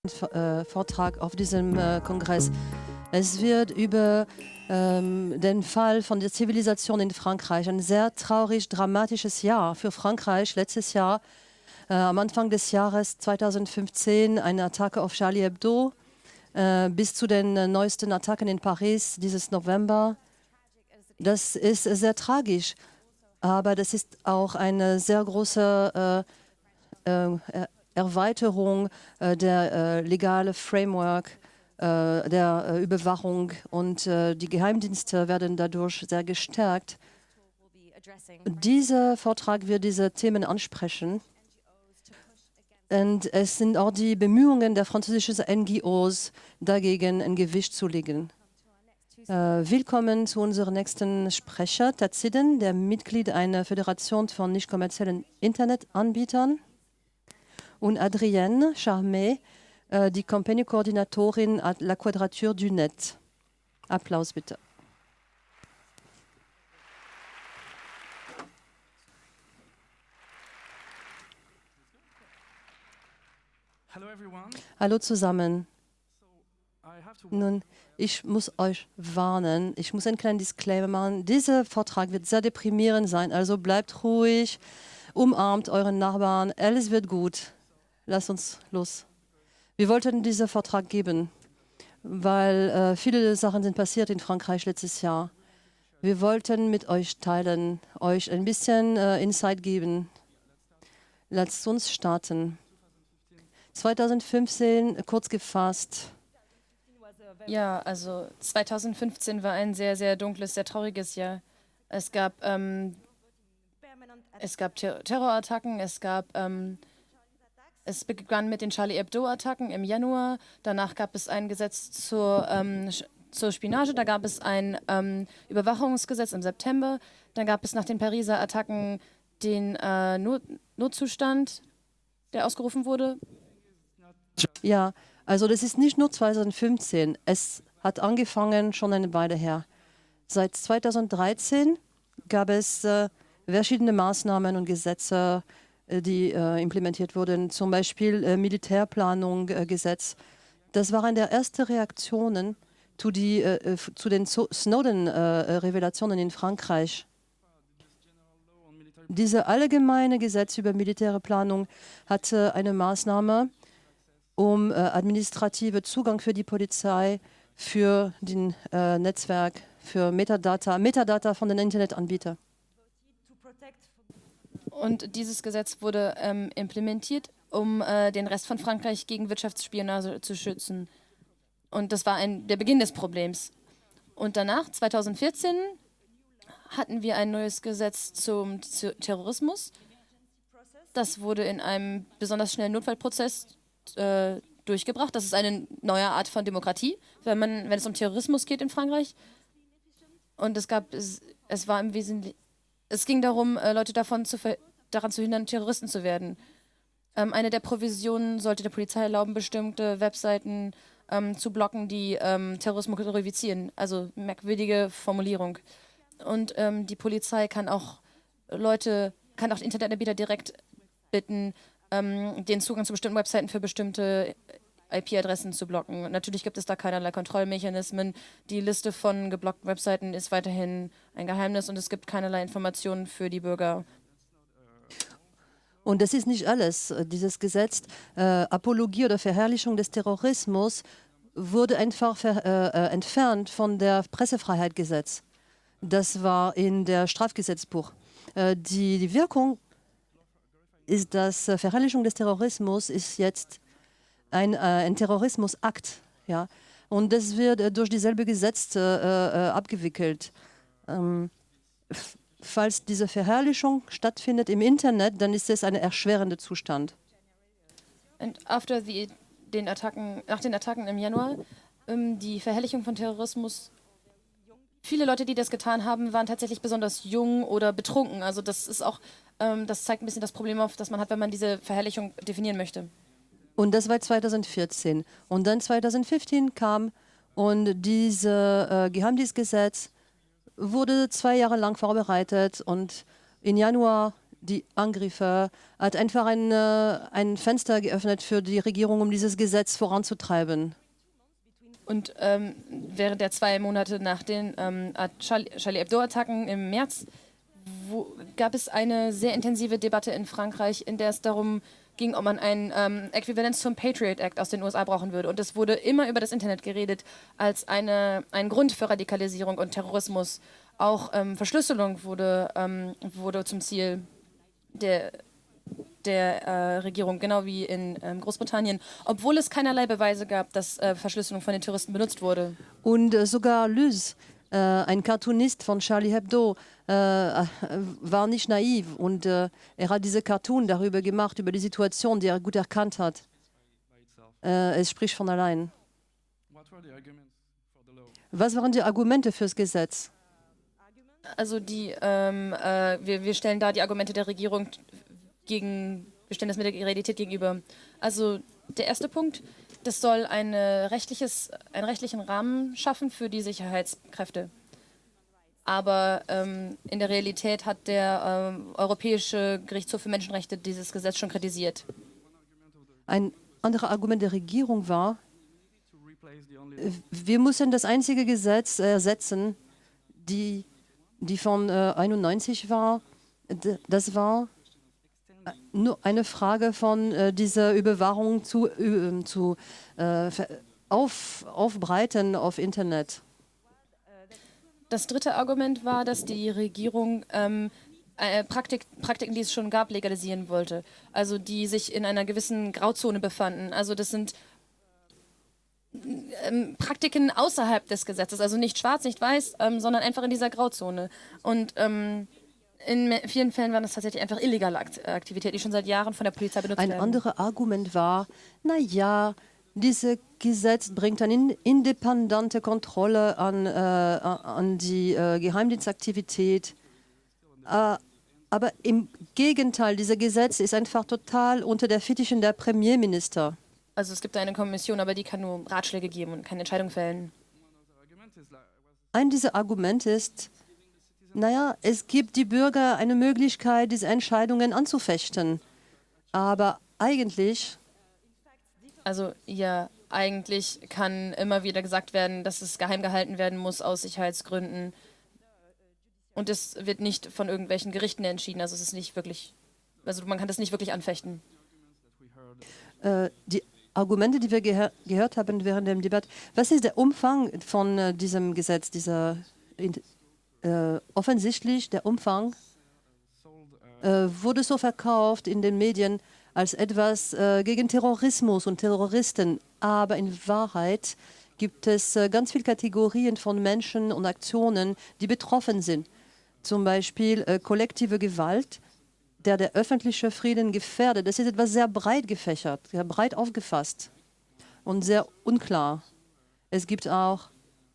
Vortrag auf diesem Kongress. Es wird über den Fall von der Zivilisation in Frankreich, ein sehr traurig, dramatisches Jahr für Frankreich. Letztes Jahr, am Anfang des Jahres 2015, eine Attacke auf Charlie Hebdo, bis zu den neuesten Attacken in Paris dieses November. Das ist sehr tragisch, aber das ist auch eine sehr große Erweiterung der legale Framework der Überwachung und die Geheimdienste werden dadurch sehr gestärkt. Dieser Vortrag wird diese Themen ansprechen. Und es sind auch die Bemühungen der französischen NGOs, dagegen ein Gewicht zu legen. Willkommen zu unserem nächsten Sprecher, Taziden, der Mitglied einer Föderation von nicht kommerziellen Internetanbietern. Und Adrienne Charmet, die Compagnie-Koordinatorin à la Quadrature du Net. Applaus bitte. Hallo zusammen. Nun, ich muss euch warnen, ich muss einen kleinen Disclaimer machen. Dieser Vortrag wird sehr deprimierend sein, also bleibt ruhig, umarmt euren Nachbarn, alles wird gut. Lasst uns los. Wir wollten diesen Vortrag geben, weil viele Sachen sind passiert in Frankreich letztes Jahr. Wir wollten mit euch teilen, euch ein bisschen Insight geben. Lasst uns starten. 2015, kurz gefasst. Ja, also 2015 war ein sehr, sehr dunkles, sehr trauriges Jahr. Es gab Terrorattacken, es begann mit den Charlie Hebdo-Attacken im Januar. Danach gab es ein Gesetz zur Spionage. Da gab es ein Überwachungsgesetz im September. Dann gab es nach den Pariser Attacken den Notzustand, der ausgerufen wurde. Ja, also das ist nicht nur 2015. Es hat angefangen schon eine Weile her. Seit 2013 gab es verschiedene Maßnahmen und Gesetze, die implementiert wurden, zum Beispiel Militärplanung-Gesetz. Das waren der erste Reaktionen zu den Snowden-Revelationen in Frankreich. Diese allgemeine Gesetz über militäre Planung hatte eine Maßnahme, um administrative Zugang für die Polizei, für den Netzwerk, für Metadata von den Internetanbietern. Und dieses Gesetz wurde implementiert, um den Rest von Frankreich gegen Wirtschaftsspionage zu schützen. Und das war der Beginn des Problems. Und danach, 2014, hatten wir ein neues Gesetz zum Terrorismus. Das wurde in einem besonders schnellen Notfallprozess durchgebracht. Das ist eine neue Art von Demokratie, wenn es um Terrorismus geht in Frankreich. Und es war im Wesentlichen, es ging darum, Leute daran zu hindern, Terroristen zu werden. Eine der Provisionen sollte der Polizei erlauben, bestimmte Webseiten zu blocken, die Terrorismus glorifizieren. Also merkwürdige Formulierung. Und die Polizei kann auch Internetanbieter direkt bitten, den Zugang zu bestimmten Webseiten für bestimmte IP-Adressen zu blocken. Natürlich gibt es da keinerlei Kontrollmechanismen. Die Liste von geblockten Webseiten ist weiterhin ein Geheimnis und es gibt keinerlei Informationen für die Bürger. Und das ist nicht alles. Dieses Gesetz, Apologie oder Verherrlichung des Terrorismus, wurde einfach entfernt von der Pressefreiheitsgesetz. Das war in der Strafgesetzbuch. Die Wirkung ist, dass Verherrlichung des Terrorismus ist jetzt ein Terrorismusakt. Ja? Und das wird durch dieselbe Gesetz abgewickelt. Falls diese Verherrlichung stattfindet im Internet, dann ist es ein erschwerender Zustand. Und nach den Attacken im Januar, die Verherrlichung von Terrorismus, viele Leute, die das getan haben, waren tatsächlich besonders jung oder betrunken. Also das ist auch, das zeigt ein bisschen das Problem auf, das man hat, wenn man diese Verherrlichung definieren möchte. Und das war 2014. Und dann 2015 kam und dieses Geheimdienstgesetz wurde 2 Jahre lang vorbereitet und im Januar die Angriffe, hat einfach ein Fenster geöffnet für die Regierung, um dieses Gesetz voranzutreiben. Und während der 2 Monate nach den Charlie Hebdo-Attacken im März gab es eine sehr intensive Debatte in Frankreich, in der es darum ging, ob man ein Äquivalent zum Patriot Act aus den USA brauchen würde. Und es wurde immer über das Internet geredet als ein Grund für Radikalisierung und Terrorismus. Auch Verschlüsselung wurde zum Ziel der Regierung, genau wie in Großbritannien, obwohl es keinerlei Beweise gab, dass Verschlüsselung von den Terroristen benutzt wurde. Und sogar Luz, ein Cartoonist von Charlie Hebdo, war nicht naiv und er hat diese Cartoon darüber gemacht, über die Situation, die er gut erkannt hat. Es spricht von allein. Was waren die Argumente fürs Gesetz? Also wir stellen da die Argumente der Regierung wir stellen das mit der Realität gegenüber. Also der erste Punkt, das soll einen rechtlichen Rahmen schaffen für die Sicherheitskräfte. Aber in der Realität hat der Europäische Gerichtshof für Menschenrechte dieses Gesetz schon kritisiert. Ein anderes Argument der Regierung war, wir müssen das einzige Gesetz ersetzen, die von 91 war. Das war nur eine Frage von dieser Überwachung aufbreiten auf Internet. Das dritte Argument war, dass die Regierung Praktiken, die es schon gab, legalisieren wollte. Also die sich in einer gewissen Grauzone befanden. Also das sind Praktiken außerhalb des Gesetzes. Also nicht schwarz, nicht weiß, sondern einfach in dieser Grauzone. Und in vielen Fällen waren das tatsächlich einfach illegale Aktivitäten, die schon seit Jahren von der Polizei benutzt werden. Ein anderes Argument war, naja, dieses Gesetz bringt eine independente Kontrolle an die Geheimdienstaktivität. Aber im Gegenteil, dieses Gesetz ist einfach total unter der Fittichen der Premierminister. Also es gibt eine Kommission, aber die kann nur Ratschläge geben und keine Entscheidung fällen. Ein dieser Argumente ist, naja, es gibt die Bürger eine Möglichkeit, diese Entscheidungen anzufechten. Aber eigentlich... Also ja, eigentlich kann immer wieder gesagt werden, dass es geheim gehalten werden muss aus Sicherheitsgründen. Und es wird nicht von irgendwelchen Gerichten entschieden. Also es ist nicht wirklich, also man kann das nicht wirklich anfechten. Die Argumente, die wir gehört haben während der Debatte, was ist der Umfang von diesem Gesetz, offensichtlich der Umfang wurde so verkauft in den Medien als etwas gegen Terrorismus und Terroristen. Aber in Wahrheit gibt es ganz viele Kategorien von Menschen und Aktionen, die betroffen sind. Zum Beispiel kollektive Gewalt, der öffentliche Frieden gefährdet. Das ist etwas sehr breit gefächert, sehr breit aufgefasst und sehr unklar. Es gibt auch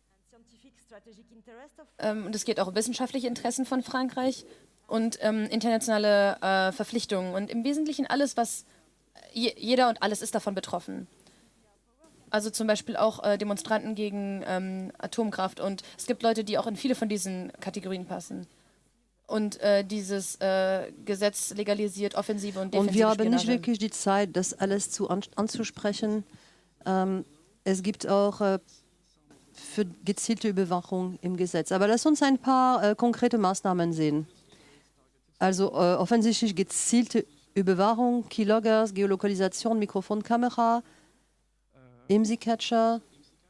und es geht auch um wissenschaftliche Interessen von Frankreich und internationale Verpflichtungen. Und im Wesentlichen alles, was jeder und alles ist davon betroffen. Also zum Beispiel auch Demonstranten gegen Atomkraft. Und es gibt Leute, die auch in viele von diesen Kategorien passen. Und dieses Gesetz legalisiert offensive und defensive Und wir haben Spionage. nicht wirklich die Zeit, das alles anzusprechen. Es gibt auch für gezielte Überwachung im Gesetz. Aber lass uns ein paar konkrete Maßnahmen sehen. Also offensichtlich gezielte Überwachung, Keyloggers, Geolokalisation, Mikrofon, Kamera, IMSI-Catcher.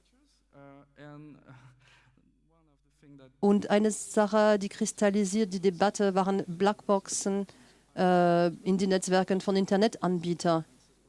Und eine Sache, die kristallisiert die Debatte, waren Blackboxen in den Netzwerken von Internetanbietern.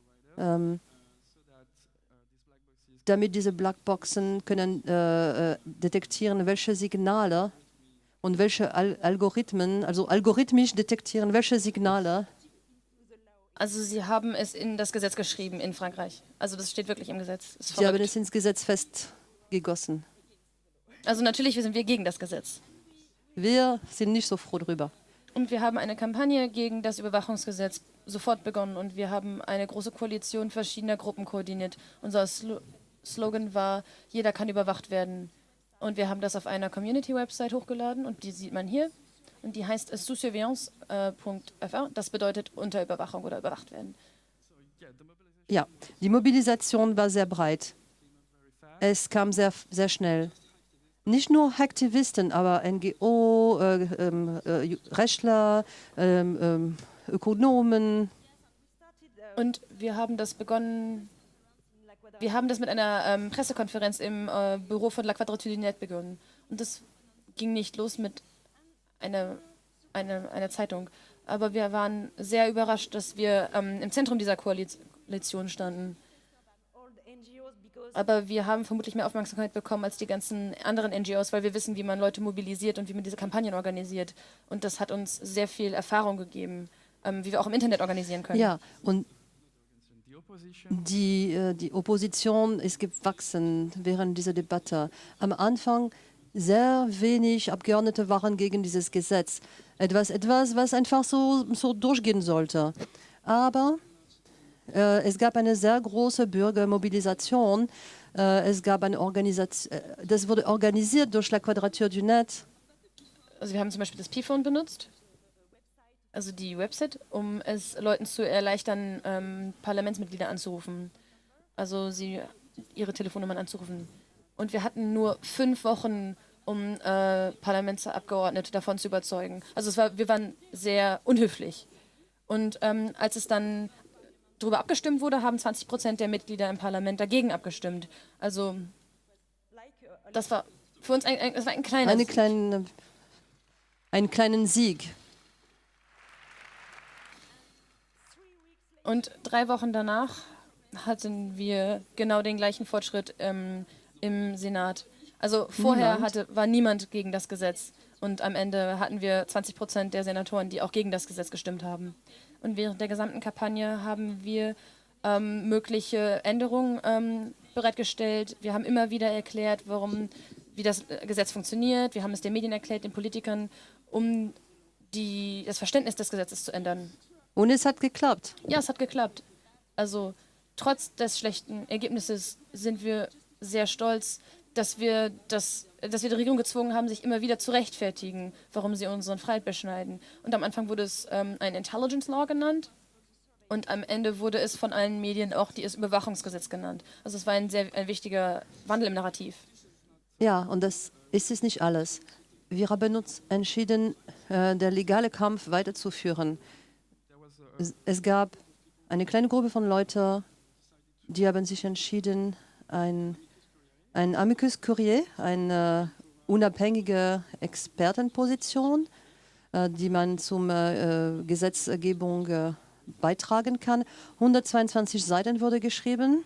Damit diese Blackboxen können detektieren, welche Signale und welche Algorithmen, also algorithmisch detektieren, welche Signale. Also Sie haben es in das Gesetz geschrieben in Frankreich. Also das steht wirklich im Gesetz. Sie haben es ins Gesetz festgegossen. Also natürlich sind wir gegen das Gesetz. Wir sind nicht so froh drüber. Und wir haben eine Kampagne gegen das Überwachungsgesetz sofort begonnen und wir haben eine große Koalition verschiedener Gruppen koordiniert. Unser Slogan war, jeder kann überwacht werden. Und wir haben das auf einer Community-Website hochgeladen und die sieht man hier. Und die heißt sous-surveillance.fr. Das bedeutet unter Überwachung oder überwacht werden. Ja, die Mobilisation war sehr breit. Es kam sehr, sehr schnell. Nicht nur Aktivisten, aber NGO, Rechtler, Ökonomen. Und wir haben das begonnen. Wir haben das mit einer Pressekonferenz im Büro von La Quadrature du Net begonnen. Und das ging nicht los mit einer Zeitung. Aber wir waren sehr überrascht, dass wir im Zentrum dieser Koalition standen. Aber wir haben vermutlich mehr Aufmerksamkeit bekommen als die ganzen anderen NGOs, weil wir wissen, wie man Leute mobilisiert und wie man diese Kampagnen organisiert. Und das hat uns sehr viel Erfahrung gegeben, wie wir auch im Internet organisieren können. Ja, und die Opposition ist gewachsen während dieser Debatte. Am Anfang sehr wenig Abgeordnete waren gegen dieses Gesetz. Etwas was einfach so durchgehen sollte. Aber es gab eine sehr große Bürgermobilisation. Es gab eine Organisation, das wurde organisiert durch La Quadrature du Net. Also wir haben zum Beispiel das P-Phone benutzt, also die Website, um es Leuten zu erleichtern, Parlamentsmitglieder anzurufen. Also ihre Telefonnummern anzurufen. Und wir hatten nur 5 Wochen, um Parlamentsabgeordnete davon zu überzeugen. Also wir waren sehr unhöflich. Und als es dann darüber abgestimmt wurde, haben 20% der Mitglieder im Parlament dagegen abgestimmt. Also das war für uns das war ein kleiner Sieg. Einen kleinen Sieg. Und 3 Wochen danach hatten wir genau den gleichen Fortschritt im Senat. Also vorher war niemand gegen das Gesetz. Und am Ende hatten wir 20% der Senatoren, die auch gegen das Gesetz gestimmt haben. Und während der gesamten Kampagne haben wir mögliche Änderungen bereitgestellt. Wir haben immer wieder erklärt, wie das Gesetz funktioniert. Wir haben es den Medien erklärt, den Politikern, um das Verständnis des Gesetzes zu ändern. Und es hat geklappt. Ja, es hat geklappt. Also trotz des schlechten Ergebnisses sind wir sehr stolz, dass wir die Regierung gezwungen haben, sich immer wieder zu rechtfertigen, warum sie unseren Freiheit beschneiden. Und am Anfang wurde es ein Intelligence Law genannt und am Ende wurde es von allen Medien auch das Überwachungsgesetz genannt. Also es war ein wichtiger Wandel im Narrativ. Ja, und das ist es nicht alles. Wir haben uns entschieden, der legale Kampf weiterzuführen. Es gab eine kleine Gruppe von Leuten, die haben sich entschieden, ein Amicus Curiae, eine unabhängige Expertenposition, die man zum Gesetzgebung beitragen kann. 122 Seiten wurde geschrieben.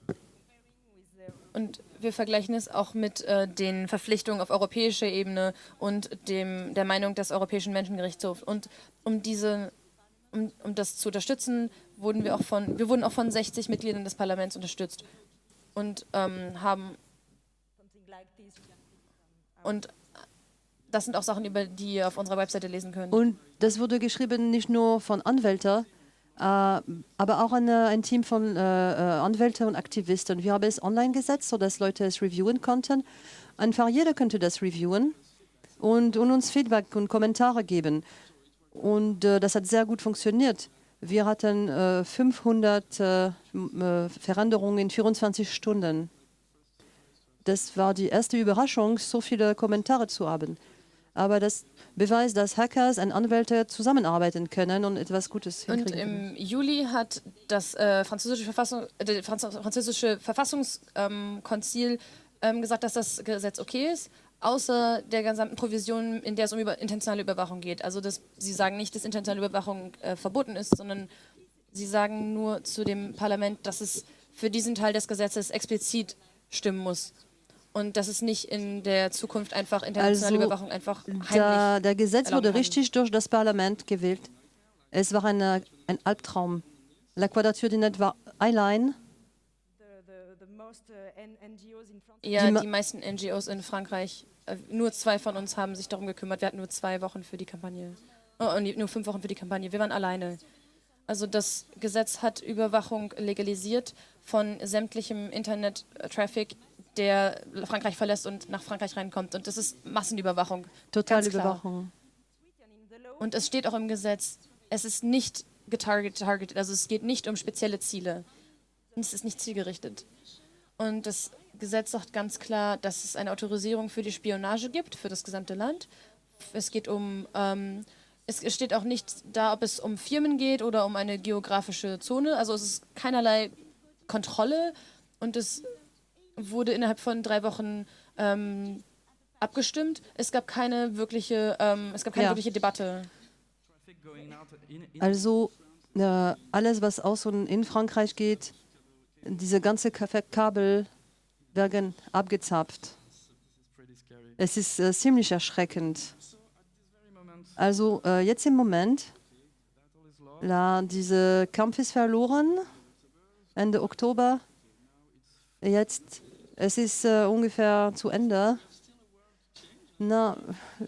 Und wir vergleichen es auch mit den Verpflichtungen auf europäischer Ebene und der Meinung des Europäischen Menschengerichtshofs. Und um das zu unterstützen, wurden wir auch von 60 Mitgliedern des Parlaments unterstützt und und das sind auch Sachen, über die ihr auf unserer Webseite lesen könnt. Und das wurde geschrieben nicht nur von Anwälten, aber auch ein Team von Anwälten und Aktivisten. Wir haben es online gesetzt, sodass Leute es reviewen konnten. Einfach jeder könnte das reviewen und uns Feedback und Kommentare geben. Und das hat sehr gut funktioniert. Wir hatten 500 Veränderungen in 24 Stunden. Das war die erste Überraschung, so viele Kommentare zu haben. Aber das beweist, dass Hackers und Anwälte zusammenarbeiten können und etwas Gutes hinkriegen. Und im Juli hat das französische Verfassungskonzil gesagt, dass das Gesetz okay ist, außer der gesamten Provision, in der es um internationale Überwachung geht. Also sie sagen nicht, dass internationale Überwachung verboten ist, sondern sie sagen nur zu dem Parlament, dass es für diesen Teil des Gesetzes explizit stimmen muss. Und dass es nicht in der Zukunft einfach internationale Überwachung einfach heimlich der Gesetz wurde kann. richtig durch das Parlament gewählt. Es war ein Albtraum. La Quadrature du Net war allein. Ja, die meisten NGOs in Frankreich, nur 2 von uns haben sich darum gekümmert. Wir hatten nur 2 Wochen für die Kampagne. Nur 5 Wochen für die Kampagne. Wir waren alleine. Also das Gesetz hat Überwachung legalisiert von sämtlichem Internet-Traffic, der Frankreich verlässt und nach Frankreich reinkommt. Und das ist Massenüberwachung. Totale Überwachung. Und es steht auch im Gesetz, es ist nicht getargetet, also es geht nicht um spezielle Ziele. Es ist nicht zielgerichtet. Und das Gesetz sagt ganz klar, dass es eine Autorisierung für die Spionage gibt, für das gesamte Land. Es geht um, es steht auch nicht da, ob es um Firmen geht oder um eine geografische Zone. Also es ist keinerlei Kontrolle und es wurde innerhalb von 3 Wochen abgestimmt. Es gab keine wirkliche, wirkliche Debatte. Also alles, was aus und in Frankreich geht, diese ganze Kabel werden abgezapft. Es ist ziemlich erschreckend. Also jetzt im Moment, dieser Kampf ist verloren, Ende Oktober. Jetzt, es ist ungefähr zu Ende. Na,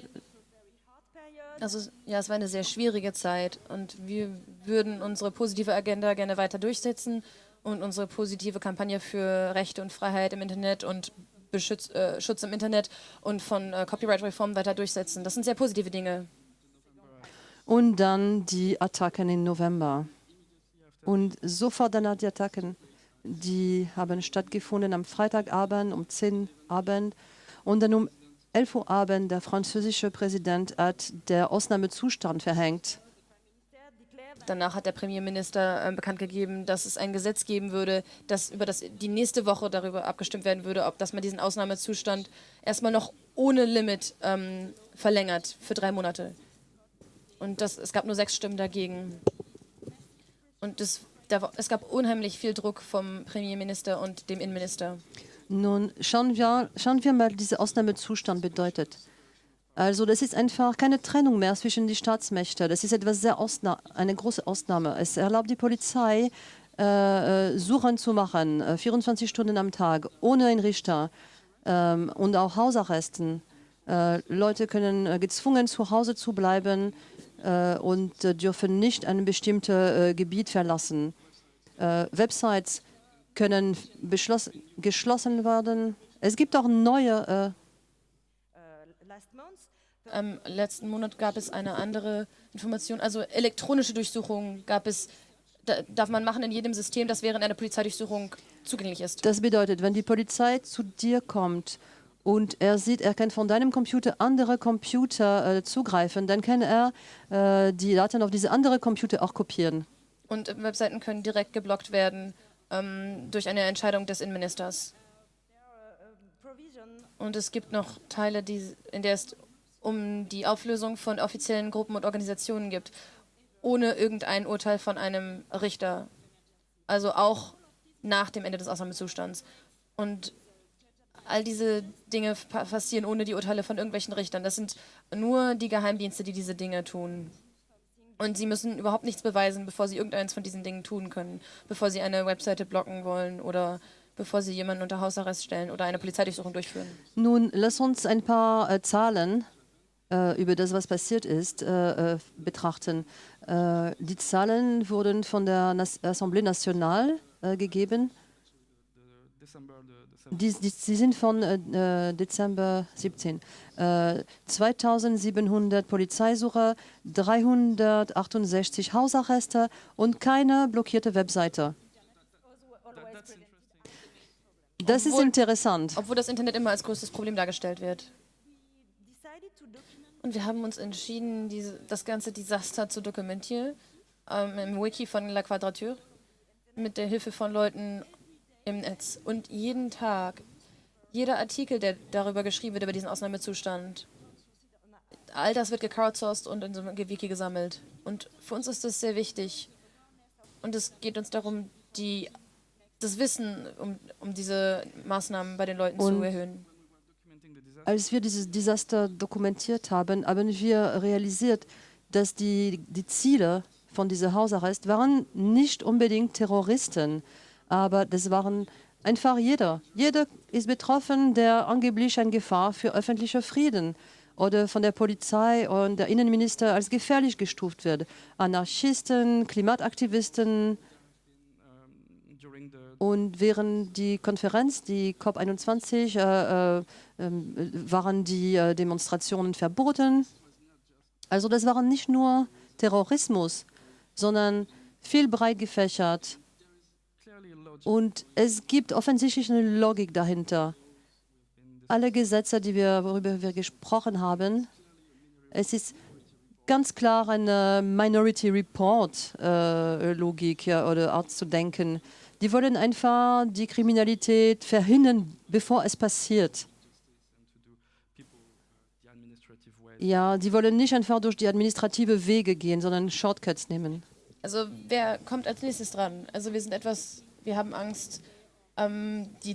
Also ja, es war eine sehr schwierige Zeit und wir würden unsere positive Agenda gerne weiter durchsetzen und unsere positive Kampagne für Rechte und Freiheit im Internet und Schutz im Internet und von Copyright-Reform weiter durchsetzen. Das sind sehr positive Dinge. und dann die Attacken im November. Und sofort danach die Attacken, die haben stattgefunden am Freitagabend um 10 Uhr Abend. Und dann um 11 Uhr Abend, der französische Präsident hat der Ausnahmezustand verhängt. Danach hat der Premierminister bekannt gegeben, dass es ein Gesetz geben würde, dass die nächste Woche darüber abgestimmt werden würde, dass man diesen Ausnahmezustand erstmal noch ohne Limit verlängert für 3 Monate. Und es gab nur 6 Stimmen dagegen. Und es gab unheimlich viel Druck vom Premierminister und dem Innenminister. Nun schauen wir mal, was dieser Ausnahmezustand bedeutet. Also das ist einfach keine Trennung mehr zwischen den Staatsmächten. Das ist etwas eine große Ausnahme. Es erlaubt die Polizei, Suchen zu machen, 24 Stunden am Tag, ohne einen Richter und auch Hausarresten. Leute können gezwungen, zu Hause zu bleiben und dürfen nicht ein bestimmtes Gebiet verlassen. Websites können geschlossen werden. Es gibt auch neue. Letzten Monat gab es eine andere Information. Also elektronische Durchsuchungen darf man machen in jedem System, das während einer Polizeidurchsuchung zugänglich ist. Das bedeutet, wenn die Polizei zu dir kommt und er kann von deinem Computer andere Computer zugreifen, dann kann er die Daten auf diese andere Computer auch kopieren. Und Webseiten können direkt geblockt werden durch eine Entscheidung des Innenministers. Und es gibt noch Teile, in der es um die Auflösung von offiziellen Gruppen und Organisationen gibt, ohne irgendein Urteil von einem Richter. Also auch nach dem Ende des Ausnahmezustands. Und all diese Dinge passieren ohne die Urteile von irgendwelchen Richtern. Das sind nur die Geheimdienste, die diese Dinge tun. Und sie müssen überhaupt nichts beweisen, bevor sie irgendeins von diesen Dingen tun können. Bevor sie eine Webseite blocken wollen oder bevor sie jemanden unter Hausarrest stellen oder eine Polizeidurchsuchung durchführen. Nun, lass uns ein paar Zahlen über das, was passiert ist, betrachten. Die Zahlen wurden von der Assemblée Nationale gegeben. Sie sind von Dezember 17. 2700 Polizeisucher, 368 Hausarreste und keine blockierte Webseite. Das ist interessant. Obwohl das Internet immer als größtes Problem dargestellt wird. Und wir haben uns entschieden, das ganze Desaster zu dokumentieren im Wiki von La Quadrature mit der Hilfe von Leuten im Netz. Und jeden Tag, jeder Artikel, der darüber geschrieben wird, über diesen Ausnahmezustand, all das wird gecrowdsourced und in so einem Wiki gesammelt. Und für uns ist das sehr wichtig. Und es geht uns darum, das Wissen um diese Maßnahmen bei den Leuten zu erhöhen. Als wir dieses Desaster dokumentiert haben, haben wir realisiert, dass die Ziele von diesem Hausarrest waren nicht unbedingt Terroristen, aber das waren einfach jeder. Jeder ist betroffen, der angeblich eine Gefahr für öffentlichen Frieden oder von der Polizei und der Innenminister als gefährlich gestuft wird. Anarchisten, Klimataktivisten. Und während die Konferenz, die COP21, waren die Demonstrationen verboten. Also das waren nicht nur Terrorismus, sondern viel breit gefächert. Und es gibt offensichtlich eine Logik dahinter. Alle Gesetze, worüber wir gesprochen haben, es ist ganz klar eine Minority Report Logik, ja, oder Art zu denken. Die wollen einfach die Kriminalität verhindern, bevor es passiert. Ja, die wollen nicht einfach durch die administrative Wege gehen, sondern Shortcuts nehmen. Also wer kommt als nächstes dran? Also wir haben Angst, die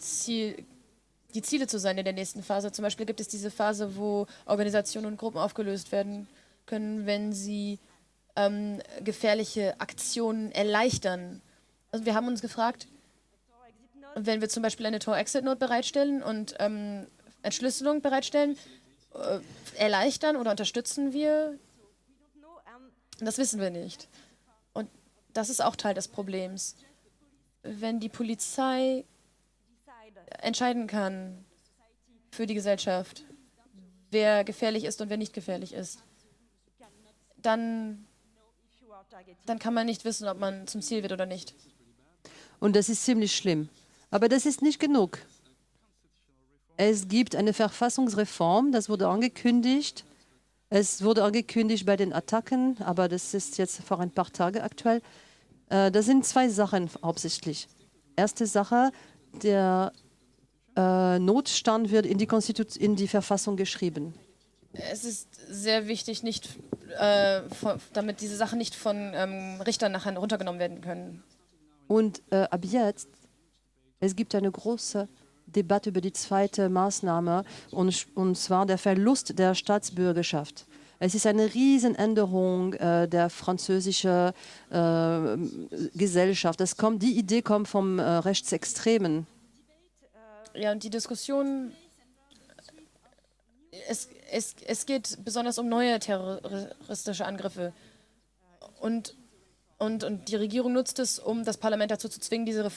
Ziele zu sein in der nächsten Phase. Zum Beispiel gibt es diese Phase, wo Organisationen und Gruppen aufgelöst werden können, wenn sie gefährliche Aktionen erleichtern. Also wir haben uns gefragt, wenn wir zum Beispiel eine Tor-Exit-Note bereitstellen und Entschlüsselung bereitstellen, erleichtern oder unterstützen wir? Das wissen wir nicht. Und das ist auch Teil des Problems. Wenn die Polizei entscheiden kann für die Gesellschaft, wer gefährlich ist und wer nicht gefährlich ist, dann kann man nicht wissen, ob man zum Ziel wird oder nicht. Und das ist ziemlich schlimm. Aber das ist nicht genug. Es gibt eine Verfassungsreform, das wurde angekündigt. Es wurde angekündigt bei den Attacken, aber das ist jetzt vor ein paar Tagen aktuell. Das sind zwei Sachen hauptsächlich. Erste Sache, der Notstand wird in die Verfassung geschrieben. Es ist sehr wichtig, damit diese Sachen nicht von Richtern nachher runtergenommen werden können. Und ab jetzt, es gibt eine große Debatte über die zweite Maßnahme, und zwar der Verlust der Staatsbürgerschaft. Es ist eine Riesenänderung der französischen Gesellschaft. Die Idee kommt vom Rechtsextremen. Ja, und die Diskussion, es geht besonders um neue terroristische Angriffe. Und die Regierung nutzt es, um das Parlament dazu zu zwingen, diesen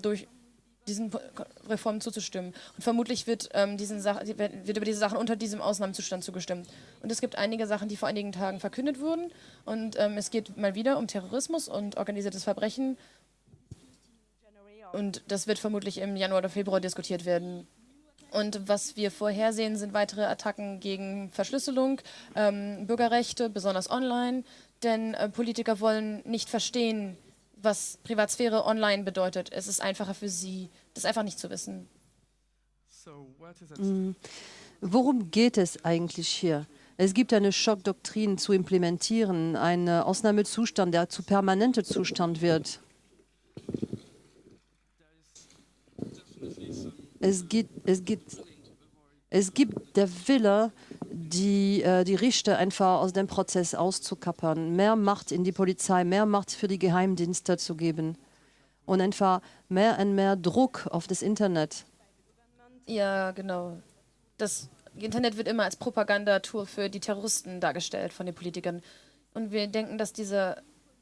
Reformen zuzustimmen. Und vermutlich wird über diese Sachen unter diesem Ausnahmezustand zugestimmt. Und es gibt einige Sachen, die vor einigen Tagen verkündet wurden. Und es geht mal wieder um Terrorismus und organisiertes Verbrechen. Und das wird vermutlich im Januar oder Februar diskutiert werden. Und was wir vorhersehen, sind weitere Attacken gegen Verschlüsselung, Bürgerrechte, besonders online. Denn Politiker wollen nicht verstehen, was Privatsphäre online bedeutet. Es ist einfacher für sie, das einfach nicht zu wissen. Worum geht es eigentlich hier? Es gibt eine Schockdoktrin zu implementieren, einen Ausnahmezustand, der zu permanentem Zustand wird. Es gibt der Wille, die Richter einfach aus dem Prozess auszukappern, mehr Macht in die Polizei, mehr Macht für die Geheimdienste zu geben und einfach mehr und mehr Druck auf das Internet. Ja, genau. Das Internet wird immer als Propagandatool für die Terroristen dargestellt von den Politikern. Und wir denken, dass diese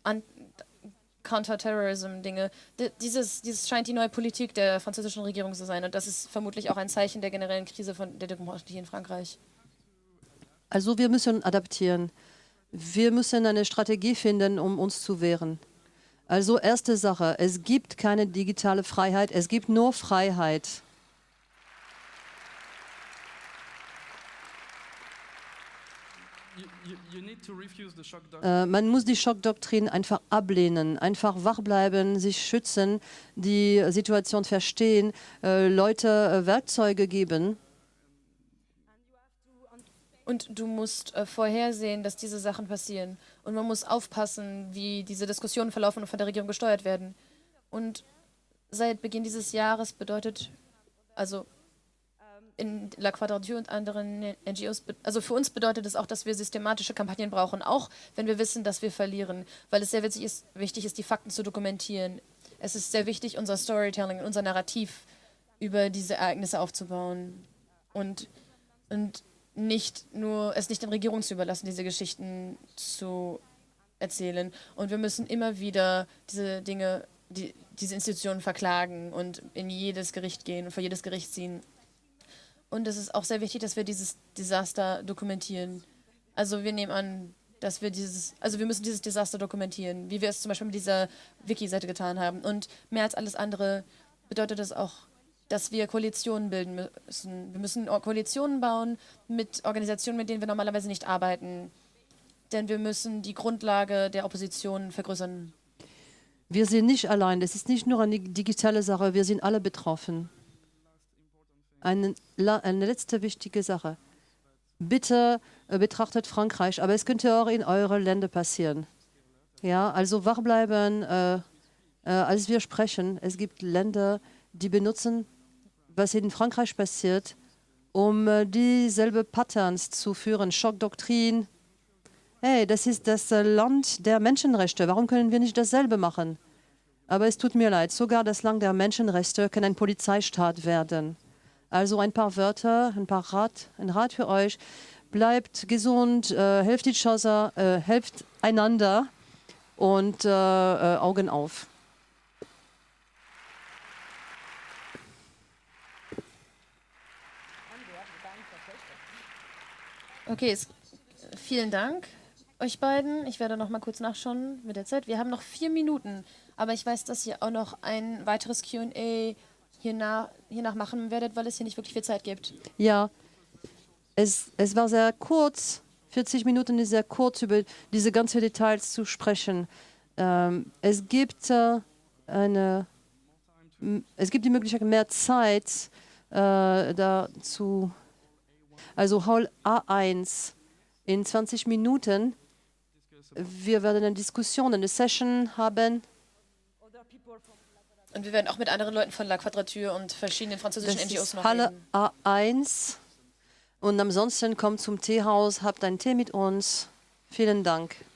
Counterterrorism-Dinge, dieses scheint die neue Politik der französischen Regierung zu sein. Und das ist vermutlich auch ein Zeichen der generellen Krise der Demokratie in Frankreich. Also wir müssen adaptieren. Wir müssen eine Strategie finden, um uns zu wehren. Also erste Sache, es gibt keine digitale Freiheit, es gibt nur Freiheit. Man muss die Schockdoktrin einfach ablehnen, einfach wach bleiben, sich schützen, die Situation verstehen, Leute Werkzeuge geben. Und du musst vorhersehen, dass diese Sachen passieren. Und man muss aufpassen, wie diese Diskussionen verlaufen und von der Regierung gesteuert werden. Und seit Beginn dieses Jahres bedeutet, also in La Quadrature und anderen NGOs, also für uns bedeutet es auch, dass wir systematische Kampagnen brauchen, auch wenn wir wissen, dass wir verlieren, weil es sehr wichtig ist, die Fakten zu dokumentieren. Es ist sehr wichtig, unser Storytelling, unser Narrativ über diese Ereignisse aufzubauen und nicht den Regierungen zu überlassen, diese Geschichten zu erzählen. Und wir müssen immer wieder diese Dinge, diese Institutionen verklagen und in jedes Gericht gehen und vor jedes Gericht ziehen. Und es ist auch sehr wichtig, dass wir dieses Desaster dokumentieren. Also wir nehmen an, dass wir wir müssen dieses Desaster dokumentieren, wie wir es zum Beispiel mit dieser Wiki-Seite getan haben. Und mehr als alles andere bedeutet das auch, dass wir Koalitionen bilden müssen. Wir müssen Koalitionen bauen mit Organisationen, mit denen wir normalerweise nicht arbeiten. Denn wir müssen die Grundlage der Opposition vergrößern. Wir sind nicht allein. Das ist nicht nur eine digitale Sache. Wir sind alle betroffen. Eine letzte wichtige Sache. Bitte betrachtet Frankreich, aber es könnte auch in eure Länder passieren. Ja, also wach bleiben, als wir sprechen. Es gibt Länder, die benutzen, was in Frankreich passiert, um dieselbe Patterns zu führen. Schockdoktrin. Hey, das ist das Land der Menschenrechte. Warum können wir nicht dasselbe machen? Aber es tut mir leid, sogar das Land der Menschenrechte kann ein Polizeistaat werden. Also ein paar Wörter, ein Rat für euch. Bleibt gesund, helft each other, helft einander und Augen auf. Okay, vielen Dank euch beiden. Ich werde noch mal kurz nachschauen mit der Zeit. Wir haben noch 4 Minuten, aber ich weiß, dass ihr auch noch ein weiteres Q&A hiernach machen werdet, weil es hier nicht wirklich viel Zeit gibt. Ja, es war sehr kurz. 40 Minuten ist sehr kurz, über diese ganzen Details zu sprechen. Es gibt die Möglichkeit, mehr Zeit dazu. Also Hall A1 in 20 Minuten. Wir werden eine Diskussion, eine Session haben. Und wir werden auch mit anderen Leuten von La Quadrature und verschiedenen französischen Das NGOs ist noch Halle reden. A1. Und ansonsten kommt zum Teehaus, habt einen Tee mit uns. Vielen Dank.